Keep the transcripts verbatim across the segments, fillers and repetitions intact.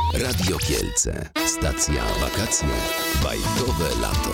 Radio Kielce. Stacja Wakacje. Bajkowe lato.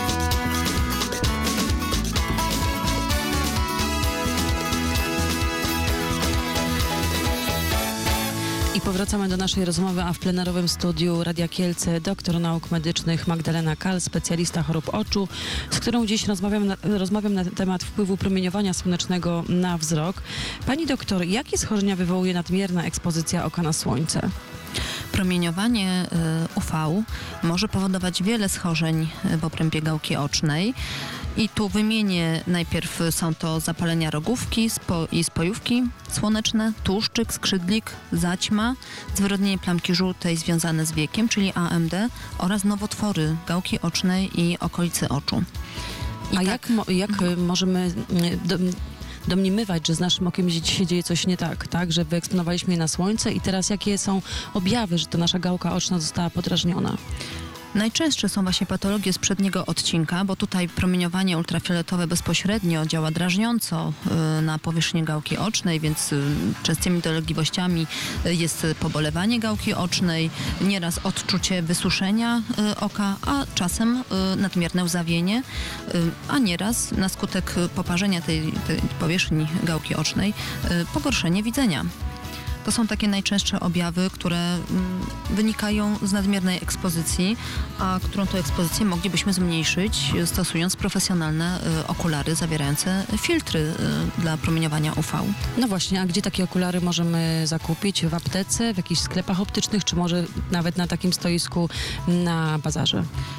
I powracamy do naszej rozmowy, a w plenerowym studiu Radia Kielce doktor nauk medycznych Magdalena Kal, specjalista chorób oczu, z którą dziś rozmawiam na, rozmawiam na temat wpływu promieniowania słonecznego na wzrok. Pani doktor, jakie schorzenia wywołuje nadmierna ekspozycja oka na słońce? Promieniowanie U V może powodować wiele schorzeń w obrębie gałki ocznej. I tu wymienię najpierw są to zapalenia rogówki spo, i spojówki słoneczne, tłuszczyk, skrzydlik, zaćma, zwyrodnienie plamki żółtej związane z wiekiem, czyli A M D oraz nowotwory gałki ocznej i okolicy oczu. I A tak, jak, mo, jak możemy do, domniemywać, że z naszym okiem się dzieje coś nie tak, tak? Że wyeksponowaliśmy je na słońce i teraz jakie są objawy, że to nasza gałka oczna została podrażniona? Najczęstsze są właśnie patologie z przedniego odcinka, bo tutaj promieniowanie ultrafioletowe bezpośrednio działa drażniąco y, na powierzchnię gałki ocznej, więc y, częstymi dolegliwościami y, jest pobolewanie gałki ocznej, nieraz odczucie wysuszenia y, oka, a czasem y, nadmierne łzawienie, y, a nieraz na skutek poparzenia tej, tej powierzchni gałki ocznej y, pogorszenie widzenia. To są takie najczęstsze objawy, które mm, wynikają z nadmiernej ekspozycji, a którą to ekspozycję moglibyśmy zmniejszyć, stosując profesjonalne y, okulary zawierające filtry y, dla promieniowania U V. No właśnie, a gdzie takie okulary możemy zakupić? W aptece, w jakichś sklepach optycznych, czy może nawet na takim stoisku na bazarze?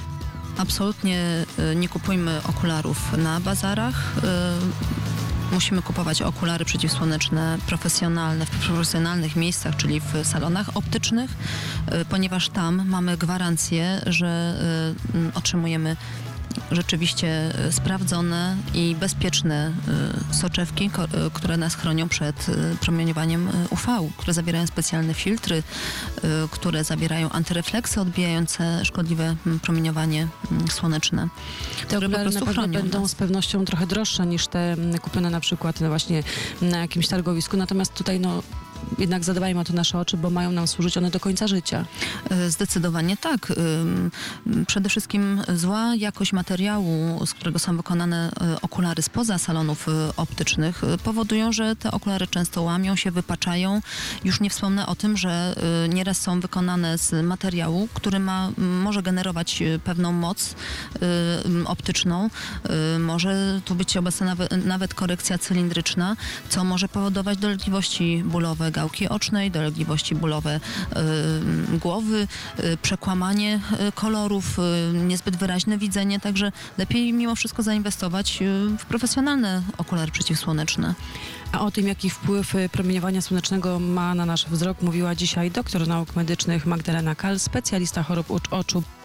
Absolutnie y, nie kupujmy okularów na bazarach. Y, Musimy kupować okulary przeciwsłoneczne profesjonalne w profesjonalnych miejscach, czyli w salonach optycznych, ponieważ tam mamy gwarancję, że otrzymujemy rzeczywiście sprawdzone i bezpieczne soczewki, które nas chronią przed promieniowaniem U V, które zawierają specjalne filtry, które zawierają antyrefleksy odbijające szkodliwe promieniowanie słoneczne. Te okulary na pewno będą nas. z pewnością trochę droższe niż te kupione na przykład no właśnie na jakimś targowisku, natomiast tutaj no jednak zadbajmy o to nasze oczy, bo mają nam służyć one do końca życia. Zdecydowanie tak. Przede wszystkim zła jakość materiału, z którego są wykonane okulary spoza salonów optycznych, powodują, że te okulary często łamią się, wypaczają. Już nie wspomnę o tym, że nieraz są wykonane z materiału, który ma, może generować pewną moc optyczną. Może tu być obecna nawet, nawet korekcja cylindryczna, co może powodować dolegliwości bólowe gałki ocznej, dolegliwości bólowe y, głowy, y, przekłamanie y, kolorów, y, niezbyt wyraźne widzenie, także lepiej mimo wszystko zainwestować y, w profesjonalne okulary przeciwsłoneczne. A o tym, jaki wpływ promieniowania słonecznego ma na nasz wzrok, mówiła dzisiaj doktor nauk medycznych Magdalena Kal, specjalista chorób oczu.